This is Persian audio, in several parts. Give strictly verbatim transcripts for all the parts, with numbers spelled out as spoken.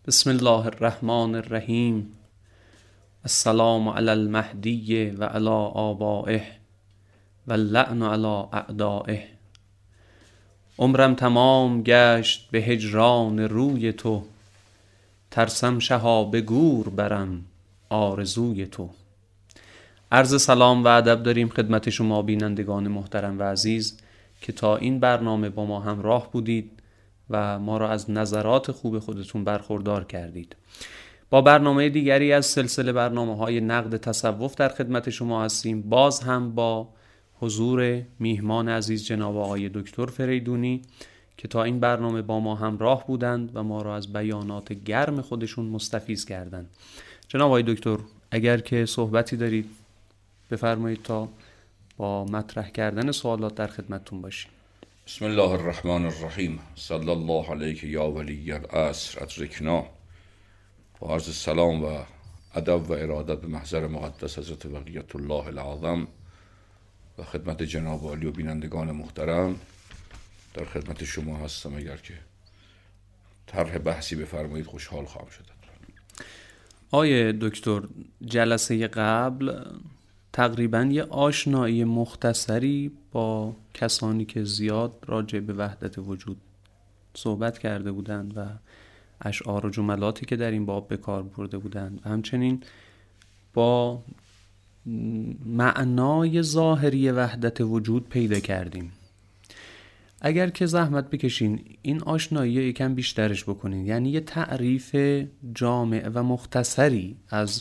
بسم الله الرحمن الرحیم. السلام علی المهدی و علی آبائه و اللعن علی اعدائه. عمرم تمام گشت به هجران روی تو، ترسم شها به گور برم آرزوی تو. عرض سلام و ادب داریم خدمت شما بینندگان محترم و عزیز که تا این برنامه با ما همراه بودید و ما را از نظرات خوب خودتون برخوردار کردید. با برنامه دیگری از سلسله برنامه‌های نقد تصوف در خدمت شما هستیم، باز هم با حضور میهمان عزیز جناب آقای دکتر فریدونی که تا این برنامه با ما همراه بودند و ما را از بیانات گرم خودشون مستفیض کردند. جناب آقای دکتر اگر که صحبتی دارید بفرمایید تا با مطرح کردن سوالات در خدمتتون باشیم. بسم الله الرحمن الرحیم. صلی الله علیک یا ولی العصر ادرکنا. با عرض سلام و ادب و ارادت به محضر مقدس حضرت بقیت الله العظم و خدمت جناب عالی و بینندگان محترم در خدمت شما هستم. اگر که طرح بحثی بفرمایید خوشحال خواهم شد. آقای دکتر جلسه قبل تقریباً یه آشنایی مختصری با کسانی که زیاد راجع به وحدت وجود صحبت کرده بودند و اشعار و جملاتی که در این باب به کار برده بودند و همچنین با معنای ظاهری وحدت وجود پیدا کردیم. اگر که زحمت بکشین این آشنایی یکم بیشترش بکنین، یعنی یه تعریف جامع و مختصری از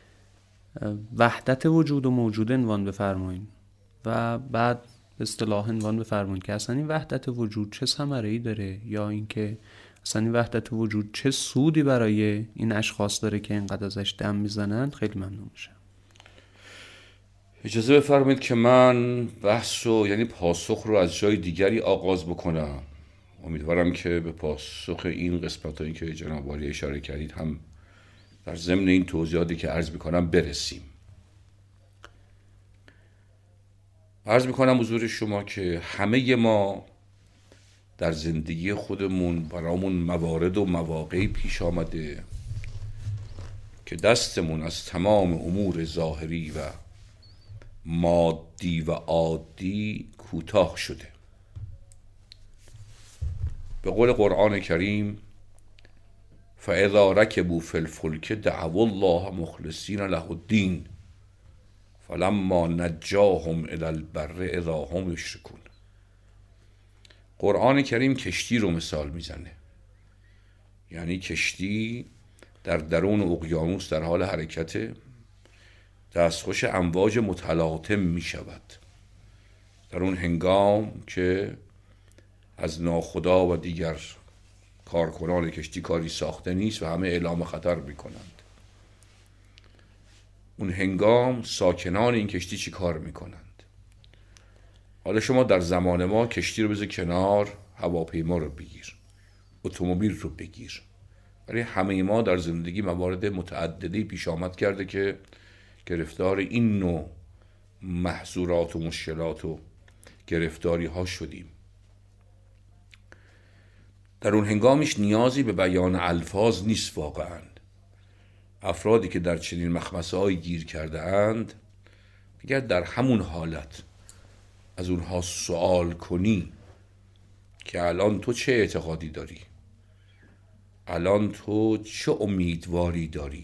وحدت وجود و موجود عنوان بفرمایید و بعد اصطلاح عنوان بفرمایید که اصلا این وحدت وجود چه ثمره‌ای داره، یا اینکه اصلا این وحدت وجود چه سودی برای این اشخاص داره که اینقدر ازش دم میزنند. خیلی ممنون میشم. اجازه بفرمایید که من بحث رو یعنی پاسخ رو از جای دیگری آغاز بکنم. امیدوارم که به پاسخ این قسمتایی که جناب عالی اشاره کردید هم در ضمن این توضیحاتی که عرض میکنم برسیم. عرض میکنم حضور شما که همه ما در زندگی خودمون برامون موارد و مواقعی پیش آمده که دستمون از تمام امور ظاهری و مادی و عادی کوتاه شده. به قول قرآن کریم فاذا رکبوا فی الفلک دعوا الله مخلصین له الدین فلما نجاهم الی البر اذا هم یشرکون. قرآن کریم کشتی رو مثال میزنه، یعنی کشتی در درون اقیانوس در حال حرکت، دستخوش امواج متلاطم می شود. در اون هنگام که از ناخدا و دیگر کارکنان کشتی کاری ساخته نیست و همه اعلام خطر می کنند. اون هنگام ساکنان این کشتی چی کار می کنند؟ حالا شما در زمان ما کشتی رو بذار کنار، هواپیما رو بگیر، اتومبیل رو بگیر. برای همه ما در زندگی موارد متعددی پیش آمد کرده که گرفتار این نوع محظورات و مشکلات و گرفتاری ها شدیم. در اون هنگامش نیازی به بیان الفاظ نیست. واقعا افرادی که در چنین مخمسه های گیر کرده اند، اگر در همون حالت از اونها سوال کنی که الان تو چه اعتقادی داری، الان تو چه امیدواری داری،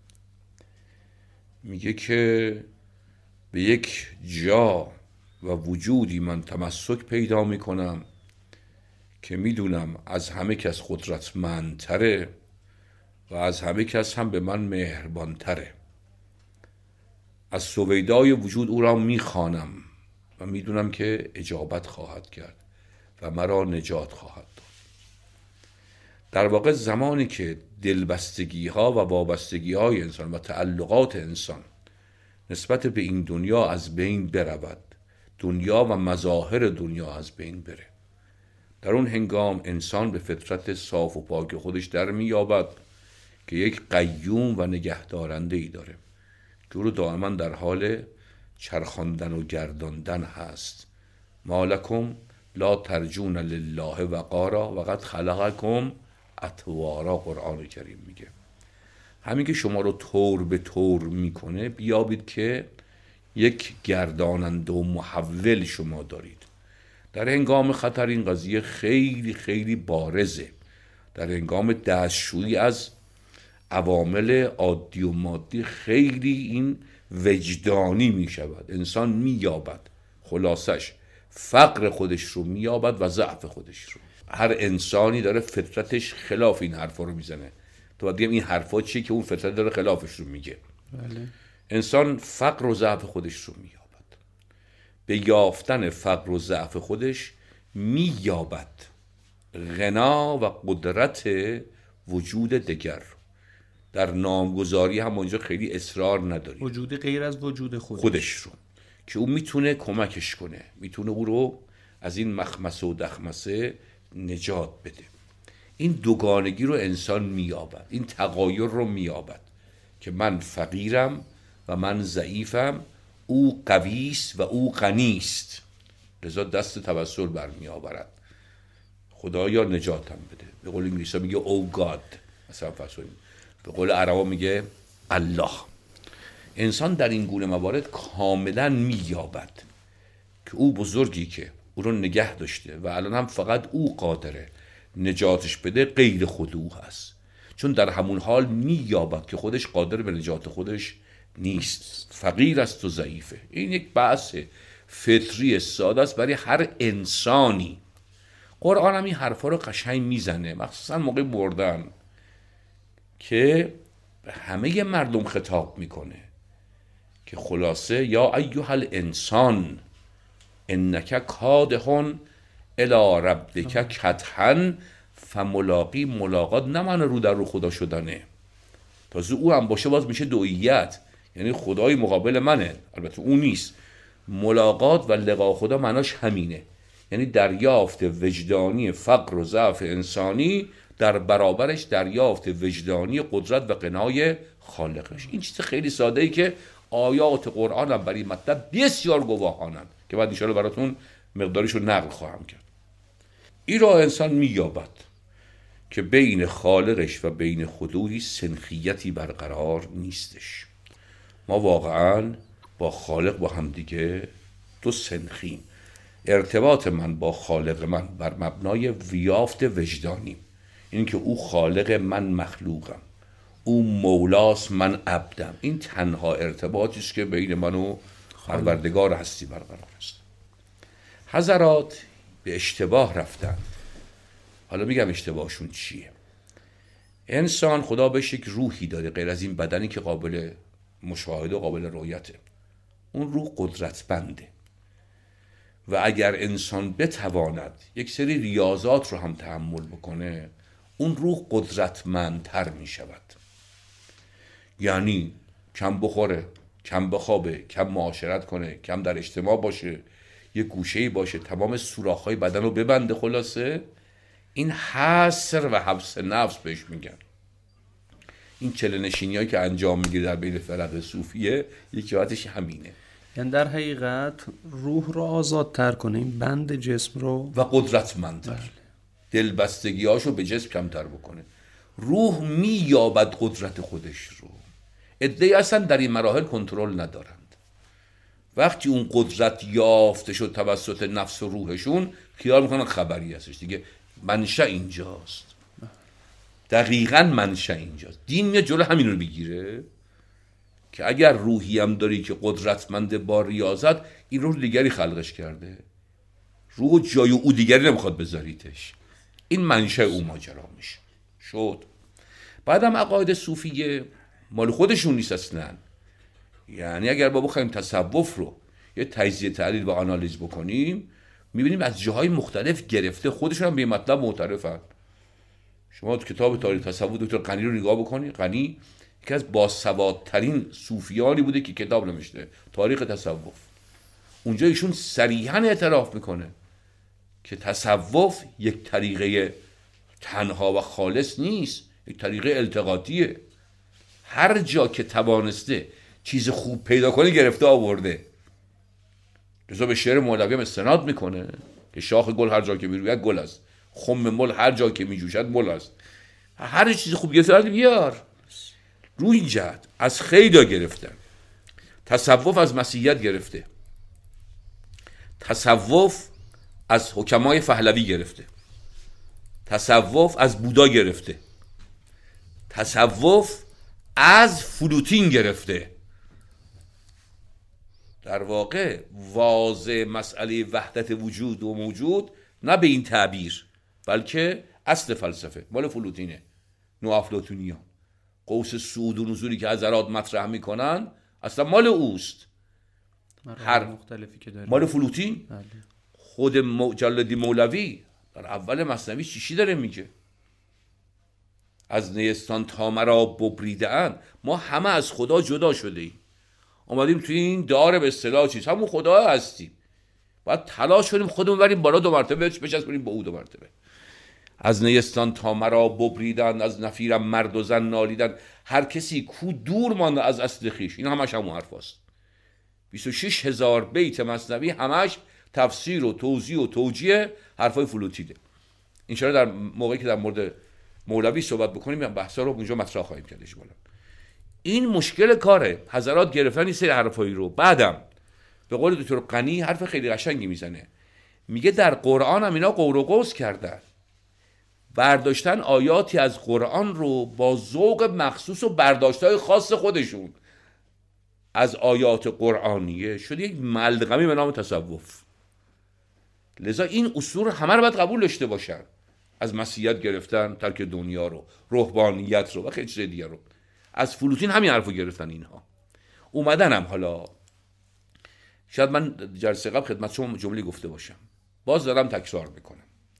میگه که به یک جا و وجودی من تمسک پیدا میکنم که میدونم از همه کس قدرتمندتره و از همه کس هم به من مهربانتره. از سویدای وجود او را میخوانم و میدونم که اجابت خواهد کرد و مرا نجات خواهد داد. در واقع زمانی که دلبستگی ها و وابستگی های انسان و تعلقات انسان نسبت به این دنیا از بین برود، دنیا و مظاهر دنیا از بین بره، در اون هنگام انسان به فطرت صاف و پاک خودش در میابد که یک قیوم و نگهدارنده ای داره که او رو دائما در حال چرخاندن و گرداندن هست. ما لکم لا ترجون لله وقارا وقد خلقکم اطوارا قرآن کریم میگه. همین که شما رو طور به طور میکنه، بیابید که یک گرداننده و محول شما دارید. در هنگام خطر این قضیه خیلی خیلی بارزه. در هنگام دستشویی از عوامل عادی و مادی خیلی این وجدانی می شود. انسان می یابد، خلاصش فقر خودش رو می یابد و ضعف خودش رو. هر انسانی داره فطرتش خلاف این حرفا رو میزنه. تو باید بگم این حرفا چیه که اون فطرت داره خلافش رو میگه. بله. انسان فقر و ضعف خودش رو می یابد. به یافتن فقر و ضعف خودش می یابد غنا و قدرت وجود دگر. در نامگذاری هم اونجا خیلی اصرار نداری، وجود غیر از وجود خودش, خودش رو که اون میتونه کمکش کنه، میتونه او رو از این مخمسه و دخمسه نجات بده. این دوگانگی رو انسان مییابد، این تغایر رو مییابد که من فقیرم و من ضعیفم، او قویست و او غنیست، لذا دست توسل برمی آورد. خدایا نجاتم بده. به قول انگلیسی میگه او گاد، مثلا فرض، به قول عربا میگه الله. انسان در این گونه موارد کاملا مییابد که او بزرگی که او رو نگه داشته و الان هم فقط او قادره نجاتش بده غیر خود او هست، چون در همون حال مییابد که خودش قادر به نجات خودش نیست، فقیر است و ضعیفه. این یک بحث فطری ساده است برای هر انسانی. قرآن هم این حرفا رو قشنگ میزنه، مخصوصا موقع مردن که به همه مردم خطاب میکنه که خلاصه یا ایها الانسان انک کادحون الی ربک کدحا فملاقی. ملاقات نه معنی رو در رو خدا شدنه، تازه او هم باشه باز میشه دوئیت، یعنی خدای مقابل منه، البته اون نیست. ملاقات و لقا خدا معناش همینه، یعنی دریافت وجدانی فقر و ضعف انسانی در برابرش دریافت وجدانی قدرت و غنای خالقش. این چیز خیلی ساده ای که آیات قرآن هم برای مطلب بسیار گواهانند که بعد ان شاءالله براتون مقدارش رو نقل خواهم کرد. این را انسان مییابد که بین خالقش و بین خودوی سنخیتی برقرار نیستش. ما واقعا با خالق با هم دیگه دو سنخیم. ارتباط من با خالق من بر مبنای ویافت وجدانی، این که او خالق من مخلوقم، او مولاست من عبدم. این تنها ارتباطی است که بین من و پروردگار هستی برقرار است. حضرات به اشتباه رفتن. حالا میگم اشتباهشون چیه. انسان خدا بهش یک روحی داده غیر از این بدنی که قابل مشاهده و قابل رؤیته. اون روح قدرتمنده و اگر انسان بتواند یک سری ریاضات رو هم تحمل بکنه، اون روح قدرتمندتر می شود. یعنی کم بخوره، کم بخوابه، کم معاشرت کنه، کم در اجتماع باشه، یه گوشه‌ای باشه، تمام سوراخ‌های بدن رو ببنده. خلاصه این حصر و حبس نفس بهش میگن. این چله‌نشینی‌هایی که انجام میگیره در بین فرق صوفیه یکی واحدش همینه، یعنی در حقیقت روح رو آزادتر کنه، این بند جسم رو و قدرتمندتر، دلبستگی‌هاشو به جسم کمتر بکنه. روح مییابد قدرت خودش رو. عده‌ای اصلا در این مراحل کنترل ندارند. وقتی اون قدرت یافته شد توسط نفس و روحشون، خیال میکنن خبری هستش دیگه. منشأ اینجاست، دقیقاً منشأ اینجاست. دین میاد جلو همین رو بگیره که اگر روحی هم داری که قدرتمند با ریاضت، این روح دیگری خلقش کرده، روح جای او دیگری نمیخواد بذاریتش. این منشأ او ماجرا میشه شد. بعدم عقاید صوفیه مال خودشون نیست اصلا. یعنی اگر با بخوایم تصوف رو یه تجزیه تحلیل و آنالیز بکنیم، میبینیم از جاهای مختلف گرفته، خودشون هم به مطلب معترفن. شما تو کتاب تاریخ تصوف دکتر غنی رو نگاه بکنی، غنی یکی از باسوادترین صوفیانی بوده که کتاب نوشته، تاریخ تصوف. اونجا ایشون صریحاً اعتراف میکنه که تصوف یک طریقه تنها و خالص نیست، یک طریقه التقاطیه. هر جا که توانسته چیز خوب پیدا کنه گرفته آورده. لذا به شعر مولوی هم استناد میکنه که شاخ گل هر جا که میروید گل است، خم مل هر جا که میجوشد مل است. هر چیز خوب گرفته بیار. رو این جهت از خیلی گرفتن. تصوف از مسیحیت گرفته، تصوف از حکمای پهلوی گرفته، تصوف از بودا گرفته، تصوف از فلوتین گرفته. در واقع واضح مسئله وحدت وجود و موجود نه به این تعبیر، بلکه اصل فلسفه مال فلوتینه، نوافلاطونیان. قوس صعود و نزولی که حضرات مطرح میکنن اصلا مال اوست، هر مختلفی که داره مال فلوتین. بله. خود جلال‌الدین مولوی در اول مثنوی چیشی داره میگه؟ از نیستان تا مرا ببریده‌اند. ما همه از خدا جدا شده ایم، اومدیم توی این دار به اصطلاح چیز همون خدا هستیم، باید تلاش کنیم خودمون بریم بالا دو مرتبه بچسبونیم با او دو مرتبه. از نیستان تا مرا ببریدند، از نفیرم مرد و زن نالیدند. هر کسی کو دور مانده از اصل خویش. این همش همون حرف هست. بیست و شش هزار بیت مثنوی همش تفسیر و توضیح و توجیه حرفای فلوتیده. انشاءالله در موقعی که در مورد مولوی صحبت بکنیم بحثا رو اونجا مطرح خواهیم کرد. این مشکل کاره. حضرات گرفتن این سری حرفایی رو. بعدم به قول دکتر غنی حرف خیلی قشنگی میزنه، میگه در قرآن هم اینا قور و قوس کردن، برداشتن آیاتی از قرآن رو با ذوق مخصوص و برداشت‌های خاص خودشون از آیات قرآنیه شده یک ملغمی به نام تصوف. لذا این اصول همه رو باید قبول داشته باشن، از مسیحیت گرفتن ترک دنیا رو، رهبانیت رو و خیلی چیز دیگه رو. از فلوتین همین حرفو گرفتن اینها. اومدن هم حالا شاید من جلسه قبل خدمت شما جمله گفته باشم، باز دارم تکرار میکنم،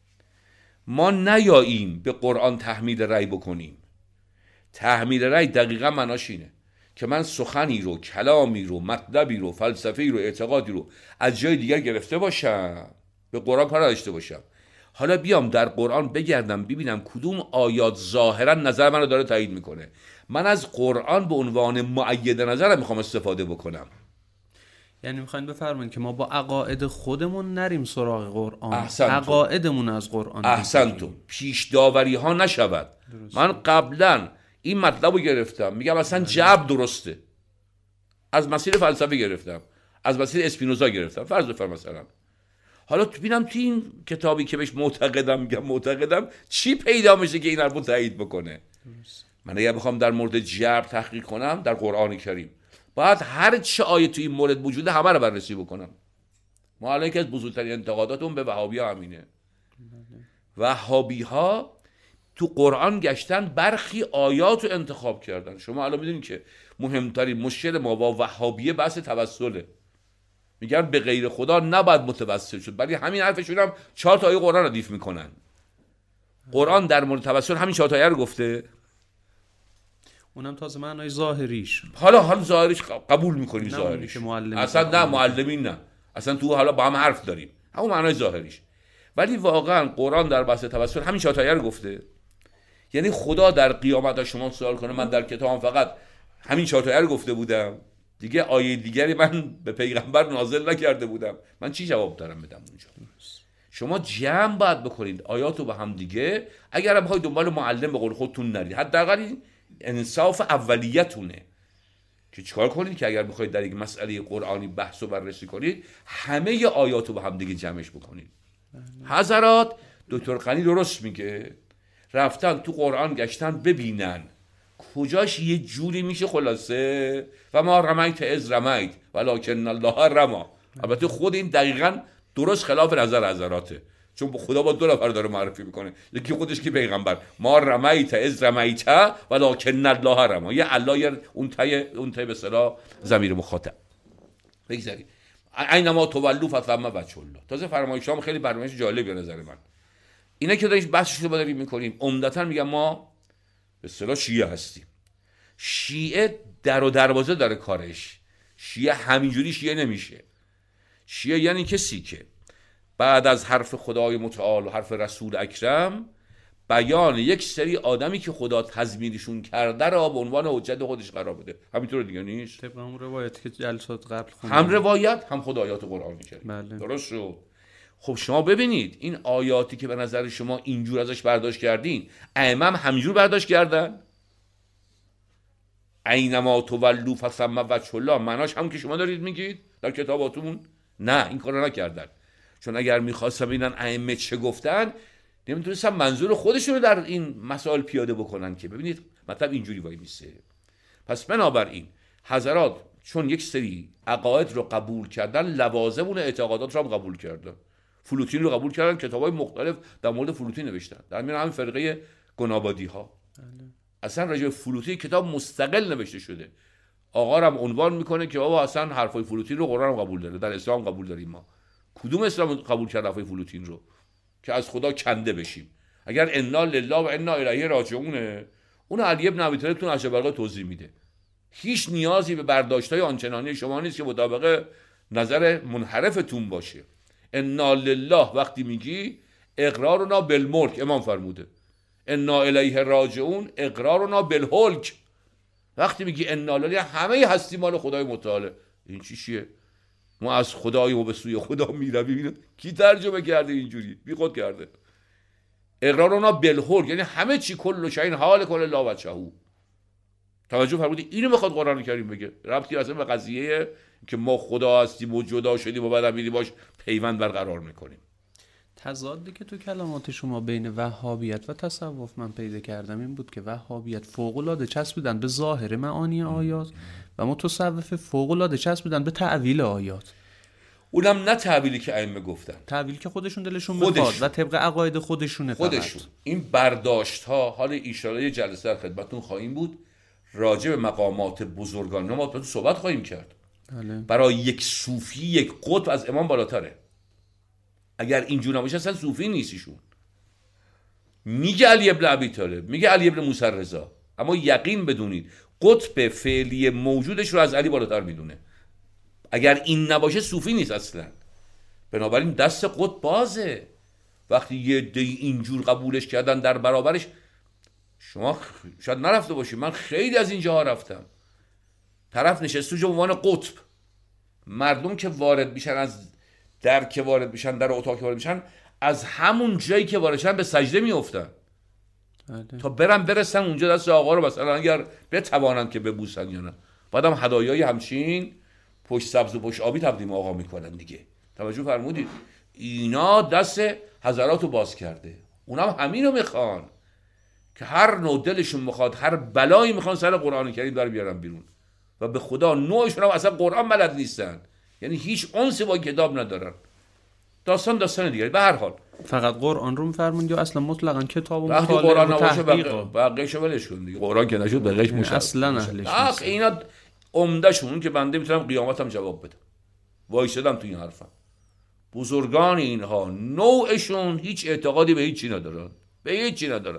ما نیاییم به قرآن تحمیل رأی بکنیم. تحمیل رأی دقیقا معناش اینه که من سخنی رو، کلامی رو، مطلبی رو، فلسفه‌ای رو، اعتقادی رو از جای دیگر گرفته باشم، به قرآن کار نداشته باشم، حالا بیام در قرآن بگردم ببینم کدوم آیات ظاهرا نظر من رو داره تایید میکنه، من از قرآن به عنوان مؤید نظرم میخوام استفاده بکنم. یعنی میخواین بفرمایید که ما با عقاید خودمون نریم سراغ قرآن، احسنتو. عقایدمون از قرآن احسنتو. پیش داوری ها نشود. درست. من قبلا این مطلب رو گرفتم میگم اصلا جبر درسته، از مسیر فلسفه گرفتم، از مسیر اسپینوزا گرفتم، فرض بفرم مثلا، حالا تو بینم تو این کتابی که بهش معتقدم میگم معتقدم چی پیدا میشه که این حرفو تایید بکنه. درست. من اگه بخوام در مورد جبر تحقیق کنم در قرآن کریم باید هر چه آیه تو این مورد وجوده همه رو بررسی بکنم. ما الان یکی از بزرگترین انتقاداتون به وهابی ها همینه. وهابی ها تو قرآن گشتن برخی آیات رو انتخاب کردن. شما الان میدونید که مهمترین مشکل ما با وهابیه بحث توسله. میگن به غیر خدا نباید متوسل شد، ولی همین حرفشون هم چهار تا آیه قرآن ردیف میکنن. قرآن در مورد توسل همین چهار تا آیه رو گفته، اونم تازه معنای ظاهریش. حالا حالا ظاهریش قبول میکنیم، ظاهریش اصلا نه معلمین نه، اصلا تو حالا با هم حرف داریم، همون معنای ظاهریش. ولی واقعا قرآن در بحث توسل همین چهار تا آیه رو گفته. یعنی خدا در قیامت از شما سوال کنه من در کتابم فقط همین چهار تا آیه رو گفته بودم، دیگه آیه دیگری من به پیغمبر نازل نکرده بودم، من چی جواب دارم بدم اونجا؟ شما جمع باید بکنید آیاتو با هم دیگه. اگر بخواید دنبال معلم به قول خودتون نرید، حداقل انصاف اولیتونه که چیکار کنید که اگر بخواید در یک مسئله قرآنی بحث و بررسی کنید همه آیاتو با هم دیگه جمعش بکنید. حضرات دکتر غنی درست میگه، رفتن تو قرآن گشتن ببینن کجاش یه جوری میشه خلاصه و ما رمیت از رمیت ولکن الله رما. البته خود این دقیقاً درست خلاف نظر حضراته، چون خدا با دو نفر داره معرفی میکنه، یکی خودش که پیغمبر، ما رمیت از رمیت ولکن الله رما، یه الله یه اون تای اون تای به اصطلاح ضمیر مخاطب. بگذارید اینما تولوا فثم وجه الله. تازه فرمایشام خیلی فرمایش جالبی به نظر من. اینا که داریم بحثش رو داریم میکنیم عمدتاً میگم ما به اصطلاح شیعه هستیم. شیعه در و دروازه داره کارش. شیعه همینجوری شیعه نمیشه. شیعه یعنی کسی که بعد از حرف خدای متعال و حرف رسول اکرم بیان یک سری آدمی که خدا تضمینشون کرده را به عنوان حجت خودش قرار بده. همینطور دیگه نیست؟ طبق اون روایتی که جلسات قبل خوندیم، هم روایت هم خدایات قرآنی کریم. بله. درست شد. خب شما ببینید این آیاتی که به نظر شما اینجور ازش برداشت کردین، ائمه هم همینجور برداشت کردن. اینما تولوا فثم وجه الله، معناش هم که شما دارید میگید در کتاباتون؟ نه، این کارو نکردن. چون اگر میخواستم ببینن ائمه چه گفتن، نمیتونستن منظور خودشون رو در این مسائل پیاده بکنن که ببینید مطلب اینجوری وای میسه. پس بنابراین حضرات چون یک سری عقاید رو قبول کردن، لوازم اون اعتقادات رو هم قبول کردن. فلوتین رو قبول کردن، کتابای مختلف در مورد فلوتین نوشتن، در میان همین فرقه گنابادی ها. اصلا راجع به فلوتین کتاب مستقل نوشته شده. آقا هم عنوان میکنه که بابا اصلا حرفای فلوتین رو قرآن هم قبول داره، در اسلام قبول داریم ما. کدوم اسلام قبول کرد حرفای فلوتین رو که از خدا کنده بشیم؟ اگر انا لله و انا الیه راجعونه، اون علی ابن ابی طالب تو نهج البلاغه توضیح میده. هیچ نیازی به برداشت‌های آنچنانی شما نیست که مطابق نظر منحرفتون باشه. انا لله وقتی میگی اقرارنا بالملک، امام فرموده. انا الیه راجعون اقرارنا بالهلک. وقتی میگی انا لله همه هستی مال خدای متعال. این چی چیه؟ ما از خدای و به سوی خدا میرویم. کی ترجمه کرده اینجوری؟ بی خود کرده. اقرارنا بالهلک یعنی همه چی، کل شیء حال کل لا وجهه. توجه فرمودید؟ اینو میخواد قرآن کریم بگه. ربطی اصلا به قضیه که ما خدا هستیم و جدا شدیم و بعد میریم باش پیوند برقرار میکنیم. تضادی که تو کلمات شما بین وهابیت و تصوف من پیدا کردم این بود که وهابیت فوق‌العاده چسبیدن به ظاهر معانی آیات و متصوف فوق‌العاده چسبیدن به تعویل آیات. اونم نه تعویلی که ائمه گفتن، تعویل که خودشون دلشون میخواد و طبق عقاید خودشونه. خودشون این برداشت ها. حال ایشالا یه جلسه در خدمتتون خواهیم بود راجع به مقامات بزرگان ما تو صحبت خواهیم کرد. بله. برای یک صوفی یک قطب از امام بالاتره. اگر اینجور نباشه اصلا صوفی نیستیشون. میگه علی ابن ابی طالب، میگه علی ابن موسی رضا، اما یقین بدونید قطب فعلی موجودش رو از علی بالاتر میدونه. اگر این نباشه صوفی نیست اصلا. بنابراین دست قطب بازه. وقتی یه دی اینجور قبولش کردن در برابرش، شما شاید نرفته باشید، من خیلی از اینجاها رفتم. طرف نشسته جو عنوان قطب، مردم که وارد میشن از در که وارد میشن در اتاق که وارد میشن، از همون جایی که وارد شدن به سجده میافتن تا برن برسن اونجا دست آقا رو مثلا اگر بتوانند که ببوسن یا نه. بعدم هدایای همچین پشت سبز و پشت آبی تقدیم آقا میکنن دیگه. توجه فرمودید؟ اینا دست حضرات رو باز کرده. اونم همین رو میخوان که هر نوع دلشون میخواد، هر بلایی میخوان سر قرآن کریم در بیارن بیرون. و به خدا نوعشون هم اصلا قرآن بلد نیستن، یعنی هیچ انسی با کتاب ندارن. داستان داستان دیگه. به هر حال فقط قرآن رو میفرمون یا اصلا مطلقاً کتاب و مطالعه قرآن و تحقیق بقیه‌شو ولش کن دیگه. قرآن که نشد بقیه‌اش مشابه اصلا اهلش نیست. اینا عمدهشون که بنده میتونم قیامتم جواب بدم. وایسادم تو این حرفم. بزرگان اینها نوعشون هیچ اعتقادی به هیچ چی ندارن. به هیچ چی ندارن.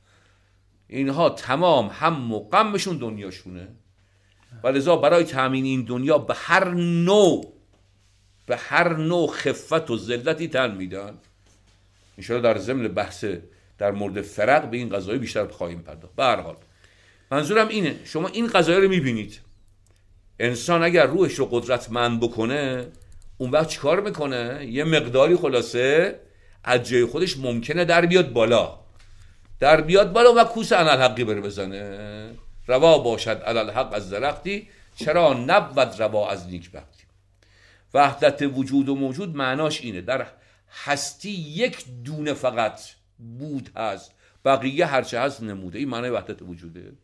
اینها تمام هم و غمشون دنیاشونه. ولذا برای تامین این دنیا به هر نوع به هر نوع خفت و ذلتی تن میدن. ان شاءالله در ضمن بحث در مورد فرق به این قضایا بیشتر خواهیم پرداخت. به هر حال منظورم اینه، شما این قضایا رو میبینید. انسان اگر روحش رو قدرتمند بکنه، اون وقت چیکار میکنه؟ یه مقداری خلاصه از جای خودش ممکنه در بیاد بالا. در بیاد بالا و کوس انالحقی بره بزنه. روا باشد انالحق از درختی، چرا نبود روا از نیکبختی. وحدت وجود و موجود معناش اینه در هستی یک دونه فقط بود هست، بقیه هرچه هست نموده. این معنی وحدت وجوده.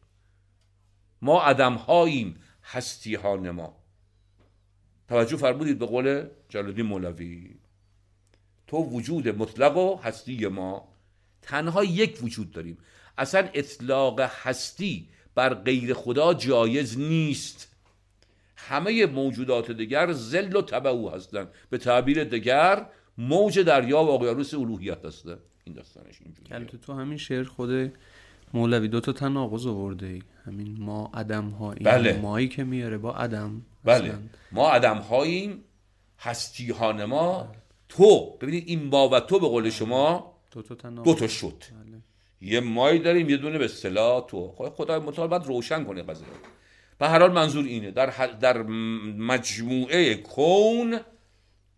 ما عدم هاییم، هستی ها نما. توجه فرمودید به قول جلال‌الدین مولوی؟ تو وجود مطلق و هستی ما، تنها یک وجود داریم. اصلا اطلاق هستی بر غیر خدا جایز نیست. همه موجودات دیگر ظل و تبعو هستند. به تعبیر دیگر موج دریا و اقیانوس الوهیت هستند. این داستانش اینجوریه. البته تو همین شعر خود مولوی دو تا تناقض آورده ای. همین ما عدم ها، این بله. مایی که میاره با عدم. بله اصلاً. ما عدم هاییم، هستی ها نما. بله. تو ببینید این ما و تو به قول شما دو تا تناقض دو تا شد. بله. یه مایی داریم، یه دونه به اصطلاح تو. خدای متعال باید روشن کنه قضیه. به هر حال منظور اینه در در مجموعه کون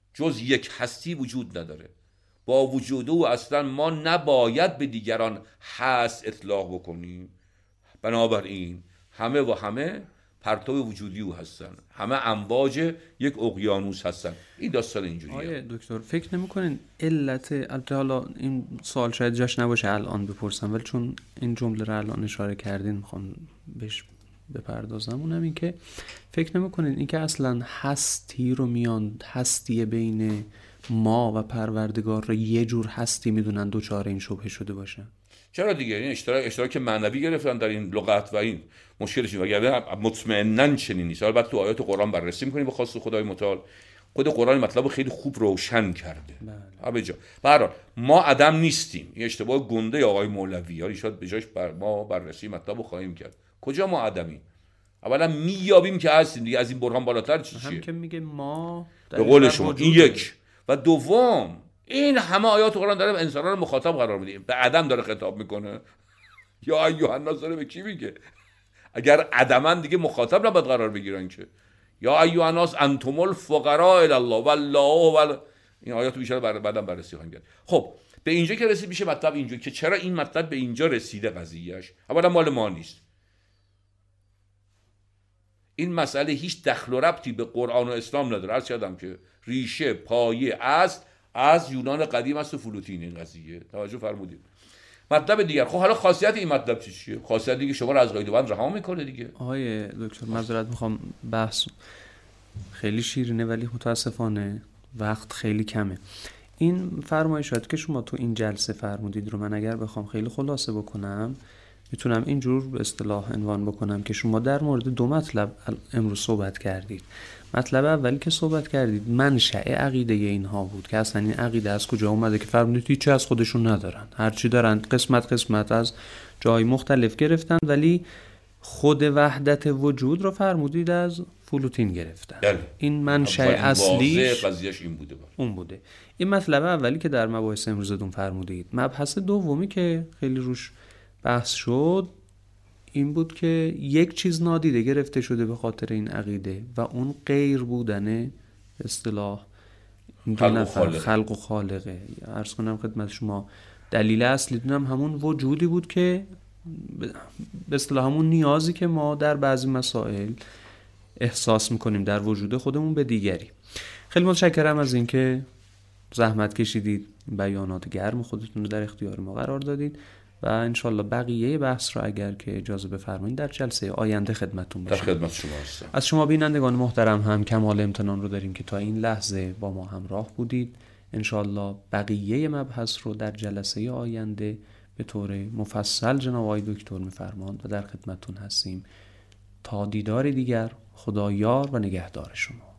جز یک هستی وجود نداره. با وجود او اصلا ما نباید به دیگران هست اطلاق بکنیم. بنابراین همه و همه پرتو وجودی او هستن، همه امواج یک اقیانوس هستن. این داستان اینجوریه. آیه دکتر فکر نمی‌کنین علت، البته حالا این سوال شاید جاش نباشه الان بپرسم، ولی چون این جمله رو الان اشاره کردین میخوام بهش بپردازم، اونم این که فکر نمی‌کنین این که اصلا هستی رو میان، هستی بین ما و پروردگار رو یه جور هستی میدونن، دوچار این شبهه شده باشه؟ چرا دیگه؟ این اشتراک اشتراک معنوی گرفتن در این لغت و این مشکلش اینه. وگرنه مطمئناً چنین نیست. حالا بعد تو آیات قرآن بررسی می‌کنیم به خواست خدای متعال. خود قرآن مطلب خیلی خوب روشن کرده. بله. به هر حال ما عدم نیستیم. این اشتباه گنده آقای مولوی، حالا شاید به جاش بر ما بررسی مطلب رو خواهیم کرد. کجا ما عدمیم؟ اولا میابیم که هستیم دیگه، از این برهان بالاتر چی چیه؟ هم که میگه ما به قول شما این یک. و دوم این همه آیات قرآن داره انسان‌ها رو مخاطب قرار میده، به عدم داره خطاب میکنه. یا ایها الناس داره به کی میگه؟ اگر عدمن دیگه مخاطب نباید قرار بگیرن که. یا ایها الناس انتم الفقراء الی الله والله ول این آیات بیشتر بر بعدم بررسی خواهیم کرد. خب به اینجا که رسید میشه مطلب اینجا که چرا این مطلب به اینجا رسیده قضیهش. اولا مال ما نیست. این مسئله هیچ دخل و ربطی به قرآن و اسلام نداره. عرض کردم که ریشه پایه است از یونان قدیم است و فلوتین این قضیه. توجه فرمودید. مطلب دیگر، خب حالا خاصیت این مطلب چیه؟ خاصیت دیگه شما رو از قید و بند رها میکنه دیگه. آقای دکتر معذرت میخوام، بحث خیلی شیرینه ولی متاسفانه وقت خیلی کمه. این فرمایشات که شما تو این جلسه فرمودید رو من اگر بخوام خیلی خلاصه بکنم میتونم اینجور به اصطلاح عنوان بکنم که شما در مورد دو مطلب امروز صحبت کردید. مطلب اولی که صحبت کردید منشأ عقیده اینها بود که اصلا این عقیده از کجا اومده، که فرمودید هیچی از خودشون ندارن، هرچی دارن قسمت قسمت از جای مختلف گرفتن، ولی خود وحدت وجود رو فرمودید از فلوتین گرفتن. دل. این منشأ اصلیش قضیهش این بوده. اون بوده. این مطلب اولی که در مباحث امروزتون فرمودید. مبحث دومی که خیلی روش بحث شد این بود که یک چیز نادیده گرفته شده به خاطر این عقیده و اون غیر بودن اصطلاح خلق, خالق. خلق و خالقه. عرض کنم خدمت شما دلیل اصلی دونم همون وجودی بود که به اصطلاح همون نیازی که ما در بعضی مسائل احساس میکنیم در وجود خودمون به دیگری. خیلی متشکرم از اینکه زحمت کشیدید، بیانات گرم خودتون رو در اختیار ما قرار دادید و انشالله بقیه بحث رو اگر که اجازه بفرمایید در جلسه آینده خدمتتون باشم. در خدمت شما هستم. از شما بینندگان محترم هم کمال امتنان رو داریم که تا این لحظه با ما همراه بودید. انشالله بقیه مبحث رو در جلسه آینده به طور مفصل جناب آقای دکتر میفرمایند و در خدمتتون هستیم. تا دیدار دیگر، خدا یار و نگهدار شما.